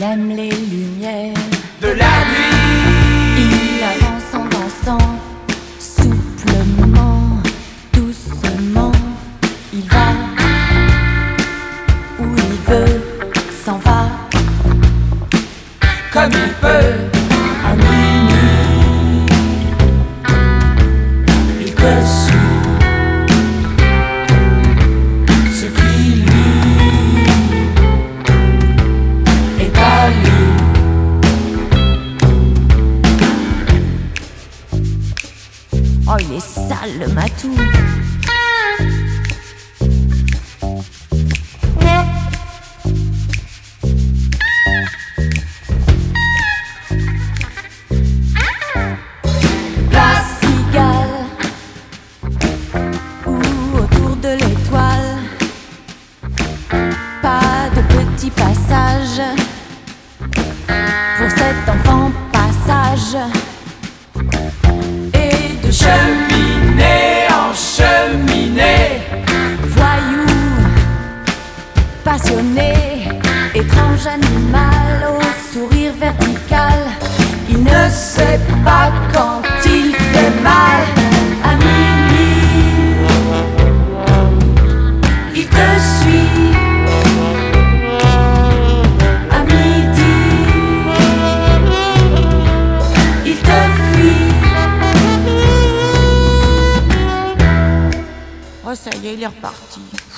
Il aime les lumières de la nuit. Il avance en dansant, souplement, doucement. Il va où il veut, s'en va comme il peut. à minuit. Il te suit, ce qui lui est à lui. Oh, il est sale le matou. Place Pigalle ou autour de l'étoile. Pas de petit passage pour cet enfant passage. Et de Cheminée en cheminée, voyou, passionné, étrange animal au sourire vertical. Il ne sait pas quand il fait mal. À minuit, il te suit. À midi, il te fuit. Oh, ça y est, il est reparti.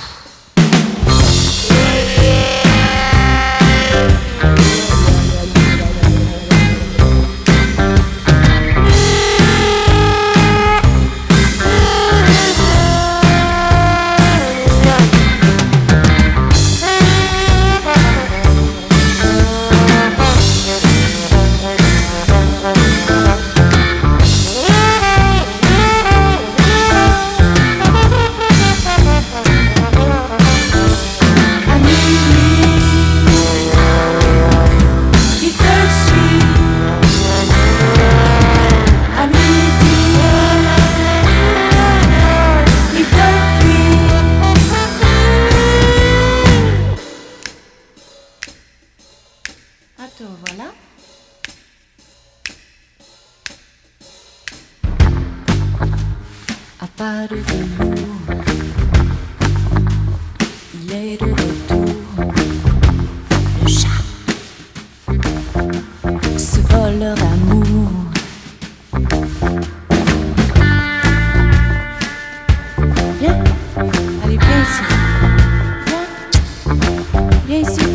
À minuit, il te suit. À midi, il te fuit. Attends, voilà. À part de lourd, il est de retour. Le chat, ce voleur d'amour. Viens, allez, viens ici. Viens, viens ici.